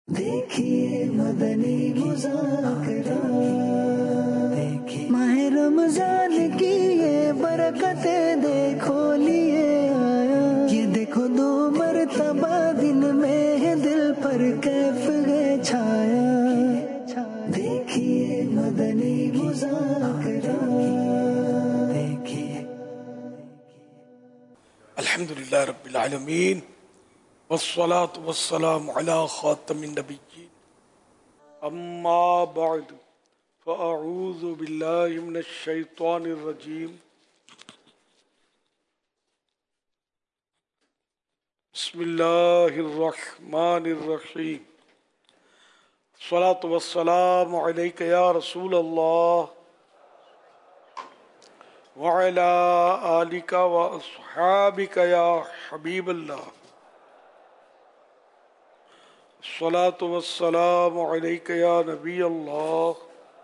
دیکھیے مدنی مذاکرہ، دیکھیے ماہ رمضان کی یہ برکتیں دیکھو لیے آیا، یہ دیکھو 2 مرتبہ دن میں ہے دل پر کیف ہے چھایا، دیکھیے مدنی مذاکرہ، دیکھیے۔ الحمدللہ رب العالمین والصلاة والسلام علی خاتم النبیین، اما بعد فاعوذ باللہ من الشیطان الرجیم، بسم اللہ الرحمن الرحیم، الصلاة والسلام علیک یا رسول اللہ وعلی آلک واصحابک یا حبیب اللہ، الصلاة والسلام علیک یا نبی اللہ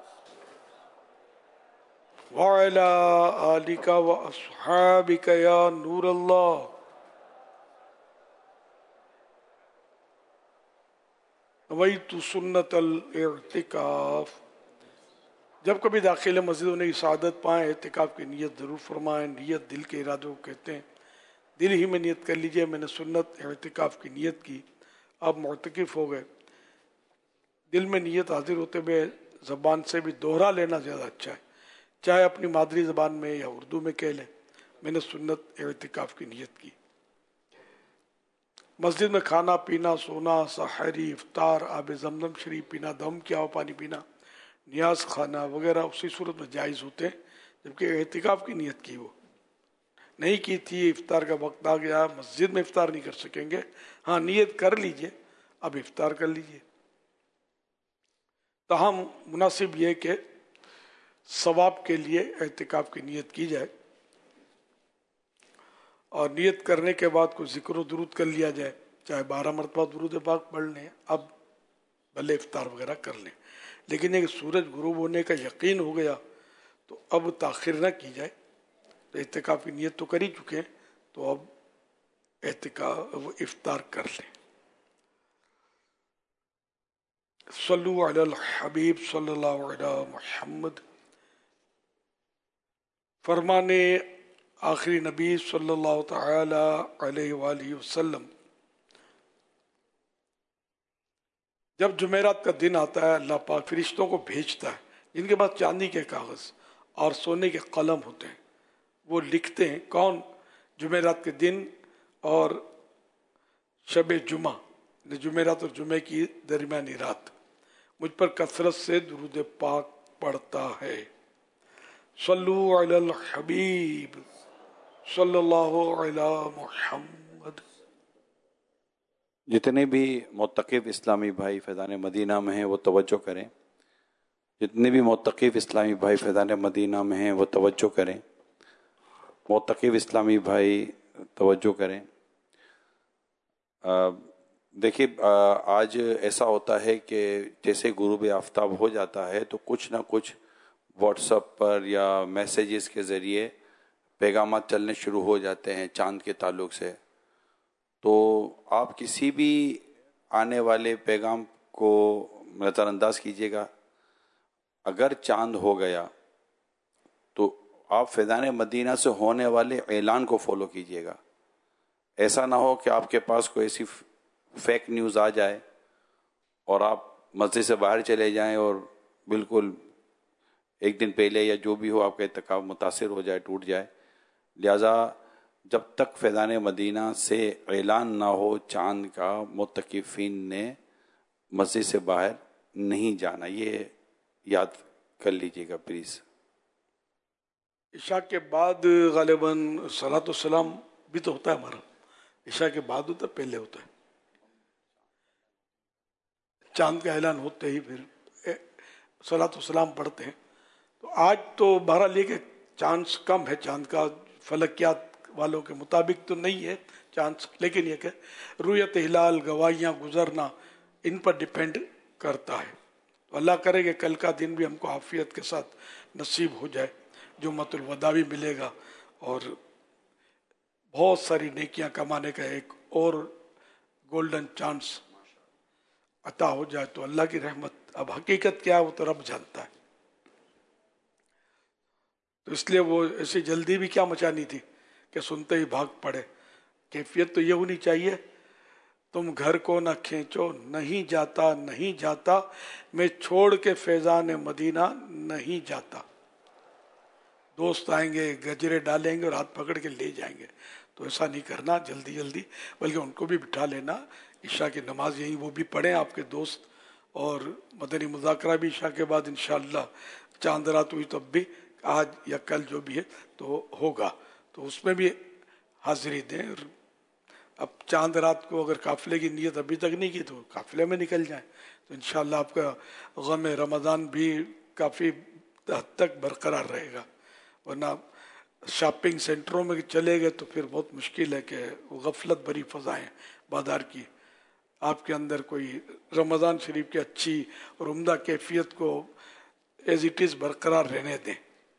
وعلی آلک واصحابک یا نور اللہ۔ نویت سنت الاعتکاف، جب کبھی داخل مسجد و نئی سعادت پائیں اعتکاف کی نیت ضرور فرمائیں۔ نیت دل کے ارادوں کو کہتے ہیں، دل ہی میں نیت کر لیجئے میں نے سنت اعتکاف کی نیت کی، اب معتکف ہو گئے۔ دل میں نیت حاضر ہوتے ہوئے زبان سے بھی دوہرا لینا زیادہ اچھا ہے، چاہے اپنی مادری زبان میں یا اردو میں کہہ لیں، میں نے سنت اعتکاف کی نیت کی۔ مسجد میں کھانا پینا، سونا، سحری، افطار، آب زمزم شریف پینا، دم کیا ہوا پانی پینا، نیاز کھانا وغیرہ اسی صورت میں جائز ہوتے ہیں جبکہ اعتکاف کی نیت کی، وہ نہیں کی تھی، افطار کا وقت آ گیا، مسجد میں افطار نہیں کر سکیں گے، ہاں نیت کر لیجئے، اب افطار کر لیجئے۔ تاہم مناسب یہ کہ ثواب کے لیے اعتکاف کی نیت کی جائے اور نیت کرنے کے بعد کوئی ذکر و درود کر لیا جائے، چاہے 12 مرتبہ درود پاک پڑھ لیں، اب بھلے افطار وغیرہ کر لیں، لیکن یہ کہ سورج غروب ہونے کا یقین ہو گیا تو اب تاخیر نہ کی جائے۔ تو اعتکاف کی نیت تو کر ہی چکے ہیں تو اب افطار کر لیں۔ صلو علی الحبیب صلی اللہ علیہ محمد، فرمانے آخری نبی صلی اللہ تعالی علیہ وآلہ وسلم، جب جمعرات کا دن آتا ہے اللہ پاک فرشتوں کو بھیجتا ہے جن کے پاس چاندی کے کاغذ اور سونے کے قلم ہوتے ہیں، وہ لکھتے ہیں کون جمعرات کے دن اور شب جمعہ، جمعرات اور جمعے کی درمیانی رات مجھ پر کثرت سے درود پاک پڑھتا ہے۔ صلو علی الحبیب صلی اللہ علی محمد۔ جتنے بھی معتکف اسلامی بھائی فیضان مدینہ میں ہیں وہ توجہ کریں، جتنے بھی معتکف اسلامی بھائی فیضان مدینہ میں ہیں وہ توجہ کریں، معتکف اسلامی بھائی توجہ کریں۔ دیکھیے آج ایسا ہوتا ہے کہ جیسے غروب آفتاب ہو جاتا ہے تو کچھ نہ کچھ واٹس ایپ پر یا میسیجز کے ذریعے پیغامات چلنے شروع ہو جاتے ہیں چاند کے تعلق سے، تو آپ کسی بھی آنے والے پیغام کو نظر انداز کیجیے گا۔ اگر چاند ہو گیا تو آپ فیضان مدینہ سے ہونے والے اعلان کو فالو کیجیے گا، ایسا نہ ہو کہ آپ کے پاس کوئی ایسی فیک نیوز آ جائے اور آپ مسجد سے باہر چلے جائیں اور بالکل ایک دن پہلے یا جو بھی ہو آپ کا اعتکاف متاثر ہو جائے، ٹوٹ جائے۔ لہذا جب تک فیضان مدینہ سے اعلان نہ ہو چاند کا، معتکفین نے مسجد سے باہر نہیں جانا، یہ یاد کر لیجیے گا پلیز۔ عشاء کے بعد غالباً صلاۃ السلام بھی تو ہوتا ہے ہمارا، عشاء کے بعد ہوتا ہے پہلے ہوتا ہے؟ چاند کا اعلان ہوتے ہی پھر صلاۃ السلام پڑھتے ہیں۔ تو آج تو بہرحال یہ کہ چانس کم ہے چاند کا، فلکیات والوں کے مطابق تو نہیں ہے چانس، لیکن یہ کہ رویت ہلال، گواہیاں گزرنا، ان پر ڈیپینڈ کرتا ہے۔ تو اللہ کرے کہ کل کا دن بھی ہم کو عافیت کے ساتھ نصیب ہو جائے، جمعۃ الوداع بھی ملے گا اور بہت ساری نیکیاں کمانے کا ایک اور گولڈن چانس عطا ہو جائے تو اللہ کی رحمت. اب حقیقت کیا ہے وہ تو رب جانتا ہے. تو اس لیے وہ ایسی جلدی بھی کیا مچانی تھی کہ سنتے ہی بھاگ پڑے. کیفیت تو یہ ہونی چاہیے تم گھر کو نہ کھینچو نہیں جاتا نہیں جاتا میں چھوڑ کے فیضان مدینہ نہیں جاتا. دوست آئیں گے گجرے ڈالیں گے اور ہاتھ پکڑ کے لے جائیں گے تو ایسا نہیں کرنا جلدی جلدی, بلکہ ان کو بھی بٹھا لینا. عشاء کی نماز یہیں وہ بھی پڑھیں آپ کے دوست, اور مدنی مذاکرہ بھی عشاء کے بعد انشاءاللہ چاند رات ہوئی تو اب بھی آج یا کل جو بھی ہے تو ہوگا, تو اس میں بھی حاضری دیں. اب چاند رات کو اگر قافلے کی نیت ابھی تک نہیں کی تو قافلے میں نکل جائیں تو انشاءاللہ آپ کا غم رمضان بھی کافی حد تک برقرار رہے گا. ورنہ شاپنگ سینٹروں میں چلے گئے تو پھر بہت مشکل ہے کہ غفلت بھری فضائیں بازار کی آپ کے اندر کوئی رمضان شریف کی اچھی اور عمدہ کیفیت کو ایز اٹ از برقرار رہنے دیں.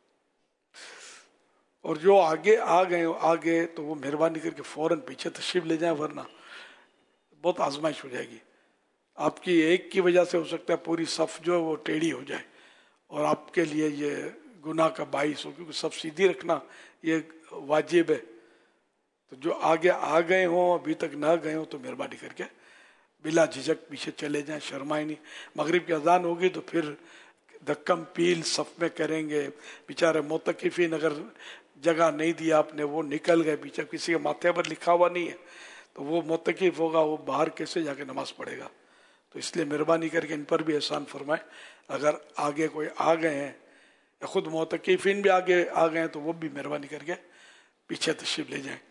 اور جو آگے آگے تو وہ مہربانی کر کے فوراً پیچھے تشریف لے جائیں, ورنہ بہت آزمائش ہو جائے گی. آپ کی ایک کی وجہ سے ہو سکتا ہے پوری صف جو ہے وہ ٹیڑھی ہو جائے اور آپ کے لیے یہ گناہ کا باعث ہو, کیونکہ صف سیدھی رکھنا یہ واجب ہے. تو جو آگے آ گئے ہوں ابھی تک نہ گئے ہوں تو مہربانی کر کے بلا جھجک پیچھے چلے جائیں, شرمائیں نہیں. مغرب کی اذان ہوگی تو پھر دھکم پیل صف میں کریں گے. بیچارے معتکفین اگر جگہ نہیں دیا آپ نے, وہ نکل گئے پیچھے, کسی کے ماتھے پر لکھا ہوا نہیں ہے تو وہ معتکف ہوگا, وہ باہر کیسے جا کے نماز پڑھے گا. تو اس لیے مہربانی کر کے ان پر بھی احسان فرمائیں. اگر آگے کوئی آ گئے ہیں یا خود معتکفین بھی آگے آ گئے ہیں تو وہ بھی مہربانی کر کے پیچھے تشریف لے جائیں.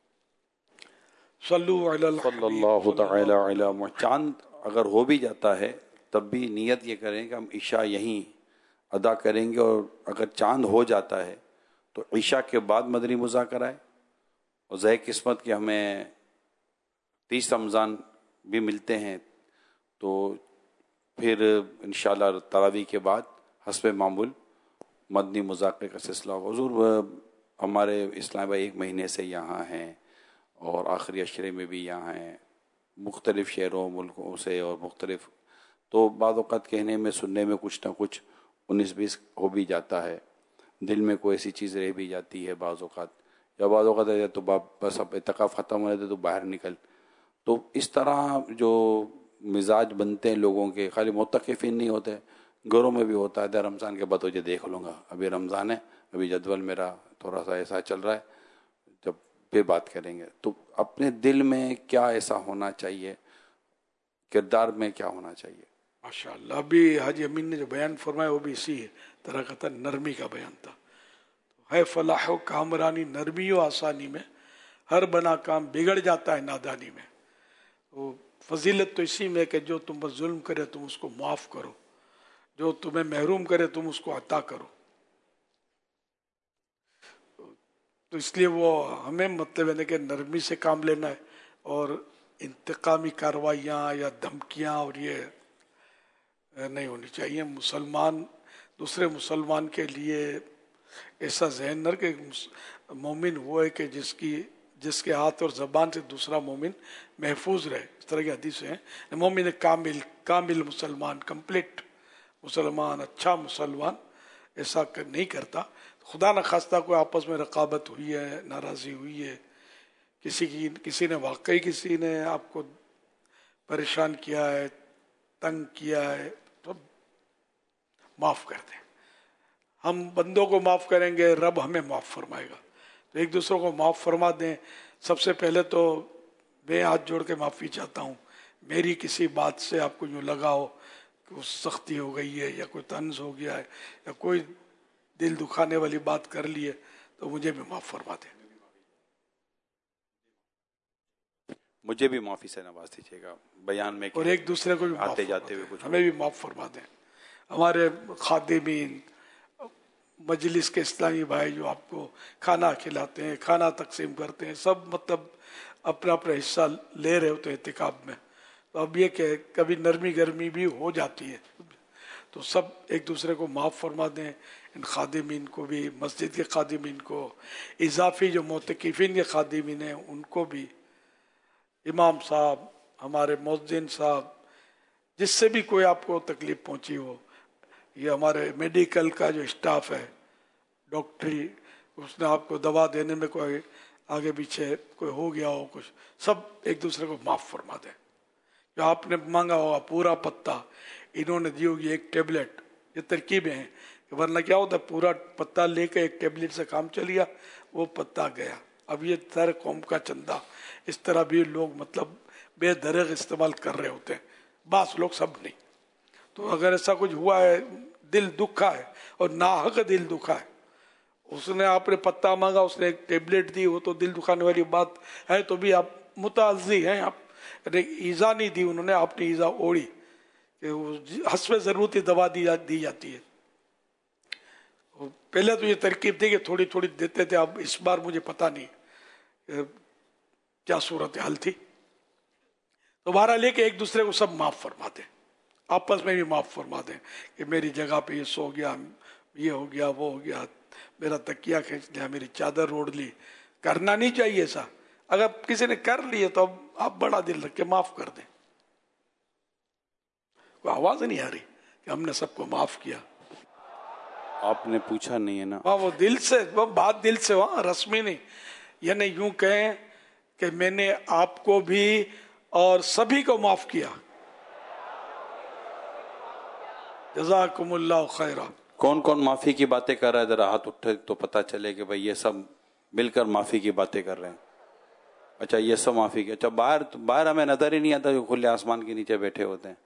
صلو علی صلی الحبیب اللہ تعالی علی محمد. چاند اگر ہو بھی جاتا ہے تب بھی نیت یہ کریں کہ ہم عشاء یہیں ادا کریں گے, اور اگر چاند ہو جاتا ہے تو عشاء کے بعد مدنی مذاکرہ ہے, اور ذہ قسمت کہ ہمیں 30 رمضان بھی ملتے ہیں تو پھر انشاءاللہ تراویح کے بعد حسب معمول مدنی مذاکرے کا سلسلہ ہوگا. حضور ہمارے اسلام بھائی 1 مہینے سے یہاں ہیں اور آخری عشرے میں بھی یہاں ہیں, مختلف شہروں ملکوں سے اور مختلف, تو بعض اوقات کہنے میں سننے میں کچھ نہ کچھ 19-20 ہو بھی جاتا ہے, دل میں کوئی ایسی چیز رہ بھی جاتی ہے بعض اوقات, یا بعض اوقات ہے تو بس اب اعتکاف ختم ہونے دے تو باہر نکل. تو اس طرح جو مزاج بنتے ہیں لوگوں کے, خالی معتکفین نہیں ہوتے, گھروں میں بھی ہوتا ہے. رمضان کے بعد تجھے دیکھ لوں گا, ابھی رمضان ہے, ابھی جدول میرا تھوڑا سا ایسا چل رہا ہے, جب پھر بات کریں گے. تو اپنے دل میں کیا ایسا ہونا چاہیے, کردار میں کیا ہونا چاہیے؟ ماشاءاللہ. ابھی حاجی امین نے جو بیان فرمایا وہ بھی اسی طرح کا تھا, نرمی کا بیان تھا. ہے فلاح و کامرانی نرمی و آسانی میں, ہر بنا کام بگڑ جاتا ہے نادانی میں. وہ فضیلت تو اسی میں کہ جو تم پر ظلم کرے تم اس کو معاف کرو, جو تمہیں محروم کرے تم اس کو عطا کرو. تو اس لیے وہ ہمیں مطلب ہے کہ نرمی سے کام لینا ہے, اور انتقامی کارروائیاں یا دھمکیاں اور یہ نہیں ہونی چاہیے. مسلمان دوسرے مسلمان کے لیے ایسا ذہن نہ کہ مومن وہ ہے کہ جس کے ہاتھ اور زبان سے دوسرا مومن محفوظ رہے. اس طرح کی حدیث ہیں, مومن کامل مسلمان, کمپلیٹ مسلمان, اچھا مسلمان ایسا نہیں کرتا. خدا نہ خواستہ کوئی آپس میں رقابت ہوئی ہے, ناراضی ہوئی ہے, کسی نے واقعی کسی نے آپ کو پریشان کیا ہے, تنگ کیا ہے, تو معاف کر دیں. ہم بندوں کو معاف کریں گے, رب ہمیں معاف فرمائے گا. تو ایک دوسرے کو معاف فرما دیں. سب سے پہلے تو میں ہاتھ جوڑ کے معافی چاہتا ہوں, میری کسی بات سے آپ کو یوں لگا ہو کہ وہ سختی ہو گئی ہے یا کوئی طنز ہو گیا ہے یا کوئی دل دکھانے والی بات کر لی ہے تو مجھے بھی معاف فرما دیں. مجھے بھی معافی سے نواز دیجیے گا بیان میں, اور ایک دوسرے کو بھی معاف آتے فرما جاتے ہوئے دیں, کچھ ہمیں بھی معاف فرما دیں. ہمارے خادمین مجلس کے اسلامی بھائی جو آپ کو کھانا کھلاتے ہیں, کھانا تقسیم کرتے ہیں, سب مطلب اپنا اپنا حصہ لے رہے ہوتے ہیں اعتکاف میں. تو اب یہ کہ کبھی نرمی گرمی بھی ہو جاتی ہے, تو سب ایک دوسرے کو معاف فرما دیں. ان خادمین کو بھی, مسجد کے خادمین کو, اضافی جو معتکفین کے خادمین ہیں ان کو بھی, امام صاحب, ہمارے مؤذن صاحب, جس سے بھی کوئی آپ کو تکلیف پہنچی ہو، یہ ہمارے میڈیکل کا جو اسٹاف ہے، ڈاکٹری، اس نے آپ کو دوا دینے میں کوئی آگے پیچھے کوئی ہو گیا ہو کچھ، سب ایک دوسرے کو معاف فرما دیں. جو آپ نے مانگا ہوگا پورا پتا، انہوں نے دی ہوگی ایک ٹیبلٹ، یہ ترکیبیں ہیں. ورنہ کیا ہوتا ہے، پورا پتا لے کے ایک ٹیبلٹ سے کام چل گیا، وہ پتا گیا. اب یہ سارے قوم کا چندہ، اس طرح بھی لوگ مطلب بے دریغ استعمال کر رہے ہوتے ہیں، بعض لوگ، سب نہیں. تو اگر ایسا کچھ ہوا ہے، دل دکھا ہے اور ناحق دل دکھا ہے، اس نے آپ نے پتا مانگا، اس نے ایک ٹیبلٹ دی، وہ تو دل دکھانے والی بات ہے، تو بھی آپ متعزی ہیں. آپ ایزا نہیں دی انہوں نے، آپ نے ایزا اوڑی کہ حسب ضرورت ہی دوا دی جاتی ہے. پہلے تو یہ ترکیب تھی کہ تھوڑی تھوڑی دیتے تھے، اب اس بار مجھے پتا نہیں کیا صورتحال تھی. تو بہرحال لے کے ایک دوسرے کو سب معاف فرما دیں، آپس میں بھی معاف فرما دیں کہ میری جگہ پہ یہ سو گیا، یہ ہو گیا، وہ ہو گیا، میرا تکیہ کھینچ لیا، میری چادر روڑ لی. کرنا نہیں چاہیے ایسا. اگر کسی نے کر لیے تو اب آپ بڑا دل رکھ کے معاف کر دیں. کوئی آواز نہیں آ رہی کہ ہم نے سب کو معاف کیا. آپ نے پوچھا نہیں ہے نا. وہ دل سے، وہ بات دل سے، وہاں رسمی نہیں. یعنی یوں کہیں کہ میں نے آپ کو بھی اور سبھی کو معاف کیا. جزاکم اللہ خیرہ. کون کون معافی کی باتیں کر رہا ہے؟ ذرا ہاتھ اٹھے تو پتہ چلے کہ بھئی یہ سب مل کر معافی کی باتیں کر رہے ہیں. اچھا یہ سب معافی کی. اچھا باہر ہمیں نظر ہی نہیں آتا جو کھلے آسمان کے نیچے بیٹھے ہوتے ہیں.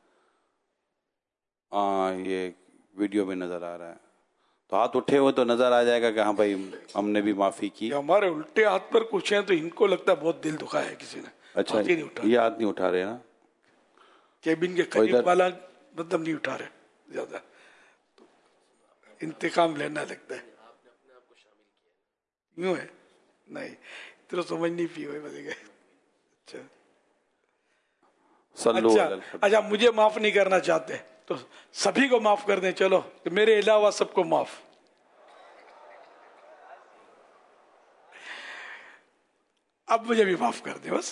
یہ ویڈیو میں نظر آ رہا ہے، تو ہاتھ اٹھے ہوئے تو نظر آ جائے گا کہ ہاں بھائی ہم نے بھی معافی کی. ہمارے الٹے ہاتھ پر کچھ ہیں تو ان کو لگتا ہے بہت دل دکھا ہے کسی نے. اچھا یہ ہاتھ نہیں اٹھا رہے نا، کیبن کے قریب والا مطلب نہیں اٹھا رہے زیادہ، انتقام لینا لگتا ہے. یوں ہے نہیں تو سمجھ نہیں پی ہوئے بولے گئے. اچھا مجھے معاف نہیں کرنا چاہتے تو سبھی کو معاف کر دیں. چلو کہ میرے علاوہ سب کو معاف. اب مجھے بھی معاف کر دیں بس.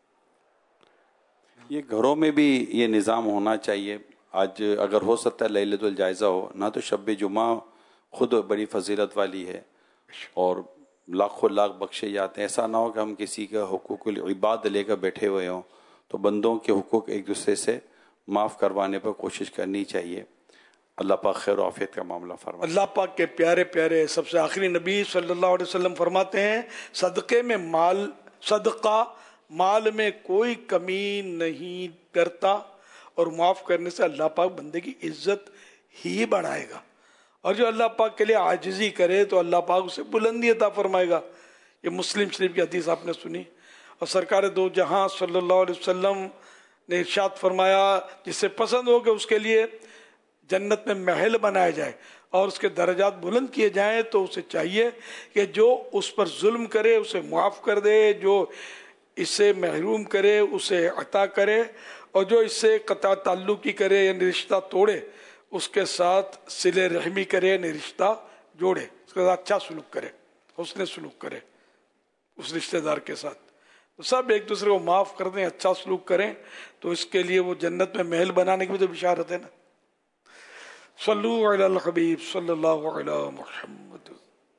یہ گھروں میں بھی یہ نظام ہونا چاہیے. آج اگر ہو سکتا ہے لیلۃ الجائزہ ہو نہ، تو شب جمعہ خود بڑی فضیلت والی ہے اور لاکھوں لاکھ بخشے جاتے ہیں. ایسا نہ ہو کہ ہم کسی کا حقوق العباد لے کر بیٹھے ہوئے ہوں، تو بندوں کے حقوق ایک دوسرے سے معاف کروانے پر کوشش کرنی چاہیے. اللہ پاک خیر و عافیت کا معاملہ فرمائے. اللہ پاک کے پیارے پیارے سب سے آخری نبی صلی اللہ علیہ وسلم فرماتے ہیں صدقے میں صدقہ مال میں کوئی کمی نہیں کرتا، اور معاف کرنے سے اللہ پاک بندے کی عزت ہی بڑھائے گا. اور جو اللہ پاک کے لیے عاجزی کرے تو اللہ پاک اسے بلندی عطا فرمائے گا. یہ مسلم شریف کی حدیث آپ نے سنی. اور سرکار دو جہاں صلی اللہ علیہ وسلم نے ارشاد فرمایا جسے پسند ہو کہ اس کے لیے جنت میں محل بنایا جائے اور اس کے درجات بلند کیے جائیں، تو اسے چاہیے کہ جو اس پر ظلم کرے اسے معاف کر دے، جو اس سے محروم کرے اسے عطا کرے، اور جو اس سے قطع تعلقی کرے یعنی رشتہ توڑے اس کے ساتھ صلہ رحمی کرے یعنی رشتہ جوڑے، اس کے ساتھ اچھا سلوک کرے، حسن سلوک کرے اس رشتہ دار کے ساتھ. تو سب ایک دوسرے کو معاف کر دیں، اچھا سلوک کریں، تو اس کے لیے وہ جنت میں محل بنانے کی بھی تو بشارت ہے نا. صلو علی الحبیب صلی اللہ علی محمد.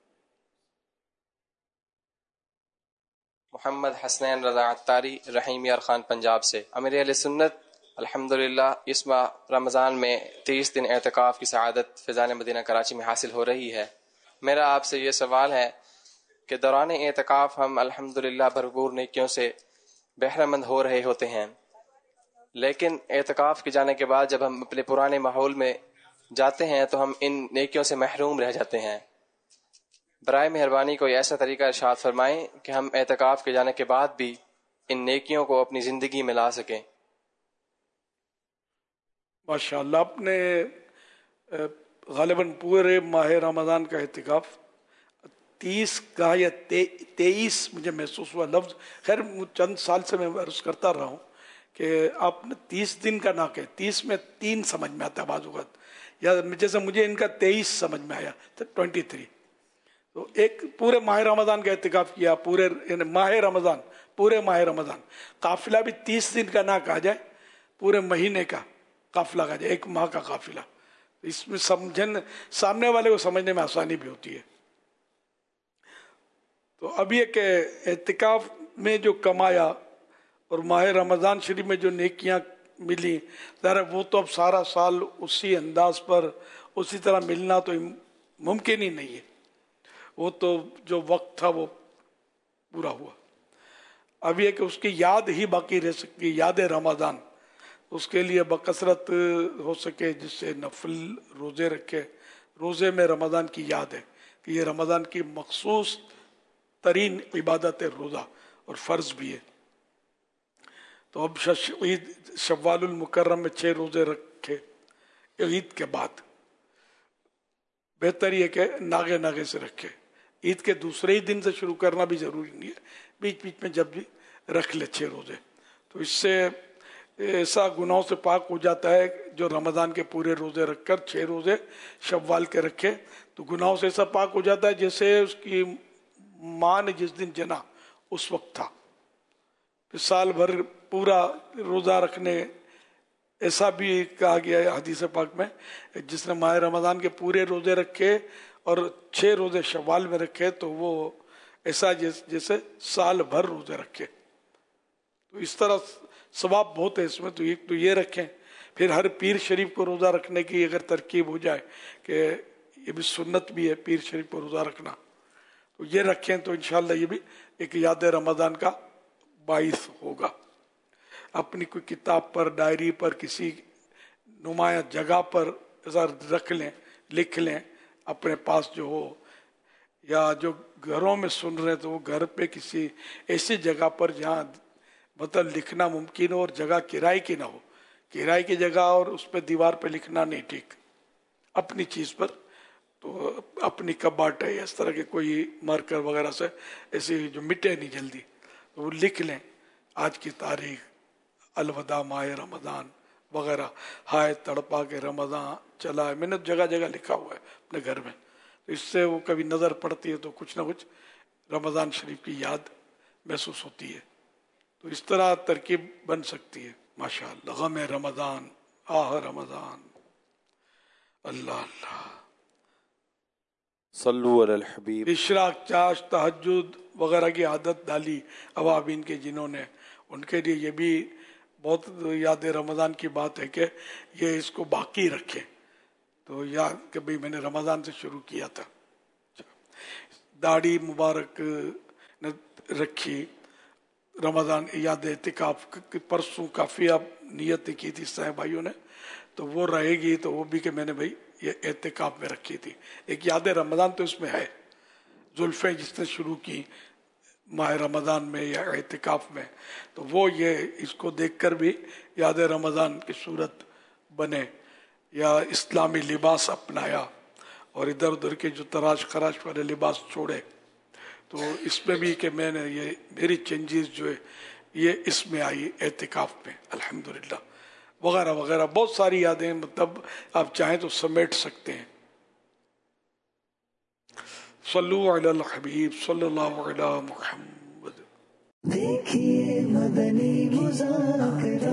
محمد حسنین رضا عطاری، رحیم یار خان، پنجاب سے. امیر اہل سنت الحمدللہ اس ماہ رمضان میں 30 دن اعتکاف کی سعادت فیضان مدینہ کراچی میں حاصل ہو رہی ہے. میرا آپ سے یہ سوال ہے کہ دوران اعتکاف ہم الحمدللہ بھرپور نیکیوں سے بہرہ مند ہو رہے ہوتے ہیں، لیکن اعتکاف کے جانے کے بعد جب ہم اپنے پرانے ماحول میں جاتے ہیں تو ہم ان نیکیوں سے محروم رہ جاتے ہیں. برائے مہربانی کوئی ایسا طریقہ ارشاد فرمائیں کہ ہم اعتکاف کے جانے کے بعد بھی ان نیکیوں کو اپنی زندگی میں لا سکیں. ماشاءاللہ آپ نے غالباً پورے ماہ رمضان کا اعتکاف 30 کا یا 23 مجھے محسوس ہوا لفظ، خیر چند سال سے میں عرض کرتا رہا ہوں کہ آپ نے 30 دن کا نہ کہ 30 میں 3 سمجھ میں آتا ہے بعض اوقات، یا جیسے مجھے ان کا 23 سمجھ میں آیا تو 23. تو ایک پورے ماہ رمضان کا اعتکاف کیا، پورے یعنی پورے ماہ رمضان. قافلہ بھی 30 دن کا نہ کہا جائے، پورے مہینے کا قافلہ کا جائے، 1 ماہ کا قافلہ. اس میں سامنے والے کو سمجھنے میں آسانی بھی ہوتی ہے. تو اب یہ کہ اعتکاف میں جو کمایا اور ماہ رمضان شریف میں جو نیکیاں ملی، ظاہر وہ تو اب سارا سال اسی انداز پر اسی طرح ملنا تو ممکن ہی نہیں ہے. وہ تو جو وقت تھا وہ پورا ہوا. اب یہ کہ اس کی یاد ہی باقی رہ سکتی ہے، یاد رمضان. اس کے لیے بکثرت ہو سکے جس سے نفل روزے رکھے. روزے میں رمضان کی یاد ہے کہ یہ رمضان کی مخصوص ترین عبادت ہے روزہ، اور فرض بھی ہے. تو اب عید شوال المکرم میں 6 روزے رکھے عید کے بعد. بہتر یہ کہ ناگے سے رکھے. عید کے دوسرے ہی دن سے شروع کرنا بھی ضروری نہیں ہے، بیچ بیچ میں جب بھی رکھ لے 6 روزے. تو اس سے ایسا گناہوں سے پاک ہو جاتا ہے جو رمضان کے پورے روزے رکھ کر 6 روزے شوال کے رکھے تو گناہوں سے ایسا پاک ہو جاتا ہے جیسے اس کی ماں نے جس دن جنا اس وقت تھا. پھر سال بھر پورا روزہ رکھنے، ایسا بھی کہا گیا ہے حدیث پاک میں، جس نے ماہ رمضان کے پورے روزے رکھے اور 6 روزے شوال میں رکھے تو وہ ایسا جیسے سال بھر روزے رکھے. تو اس طرح ثواب بہت ہے اس میں. تو ایک تو یہ رکھیں. پھر ہر پیر شریف کو روزہ رکھنے کی اگر ترکیب ہو جائے کہ یہ بھی سنت بھی ہے پیر شریف کو روزہ رکھنا، تو یہ رکھیں تو انشاءاللہ یہ بھی ایک یاد رمضان کا باعث ہوگا. اپنی کوئی کتاب پر، ڈائری پر، کسی نمایاں جگہ پر ایسا رکھ لیں، لکھ لیں اپنے پاس جو ہو، یا جو گھروں میں سن رہے تو وہ گھر پہ کسی ایسی جگہ پر جہاں مطلب لکھنا ممکن ہو اور جگہ کرائے کی نہ ہو. کرائے کی جگہ اور اس پہ دیوار پہ لکھنا نہیں ٹھیک. اپنی چیز پر، تو اپنی کباٹ ہے اس طرح کے کوئی مارکر وغیرہ سے ایسے جو مٹے نہیں جلدی، تو وہ لکھ لیں آج کی تاریخ، الوداع ماہ رمضان وغیرہ، ہائے تڑپا کے رمضان چلا ہے. میں نے جگہ جگہ لکھا ہوا ہے اپنے گھر میں. اس سے وہ کبھی نظر پڑتی ہے تو کچھ نہ کچھ رمضان شریف کی یاد محسوس ہوتی ہے. تو اس طرح ترکیب بن سکتی ہے. ماشاءاللہ. غم رمضان، آہ رمضان، اللہ اللہ. صلو علی الحبیب. اشراق، چاش، تہجد وغیرہ کی عادت ڈالی عوامین کے جنہوں نے، ان کے لیے یہ بھی بہت یاد رمضان کی بات ہے کہ یہ اس کو باقی رکھیں. تو یاد کہ بھئی میں نے رمضان سے شروع کیا تھا. داڑھی مبارک رکھی رمضان یاد اعتکاف. پرسوں کافی اب نیت کی تھی صاحب بھائیوں نے، تو وہ رہے گی. تو وہ بھی کہ میں نے بھائی یہ اعتکاف میں رکھی تھی. ایک یاد رمضان تو اس میں ہے. زلفیں جس نے شروع کی ماہ رمضان میں یا اعتکاف میں، تو وہ یہ اس کو دیکھ کر بھی یاد رمضان کی صورت بنے، یا اسلامی لباس اپنایا اور ادھر ادھر کے جو تراش خراش والے لباس چھوڑے. تو اس میں بھی کہ میں نے یہ میری چینجز جو ہے یہ اس میں آئی اعتکاف میں الحمدللہ، وغیرہ وغیرہ بہت ساری یادیں. مطلب آپ چاہیں تو سمیٹ سکتے ہیں. صلو علی الحبیب صلی اللہ علی محمد. دیکھیے مدنی مذاکرہ،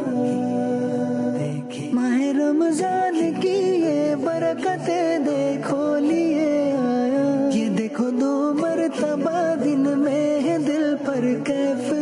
ماہ رمضان کی یہ برکتیں دیکھو لیے آیا. یہ دیکھو 2 مرتبہ دن میں ہے دل پر کیف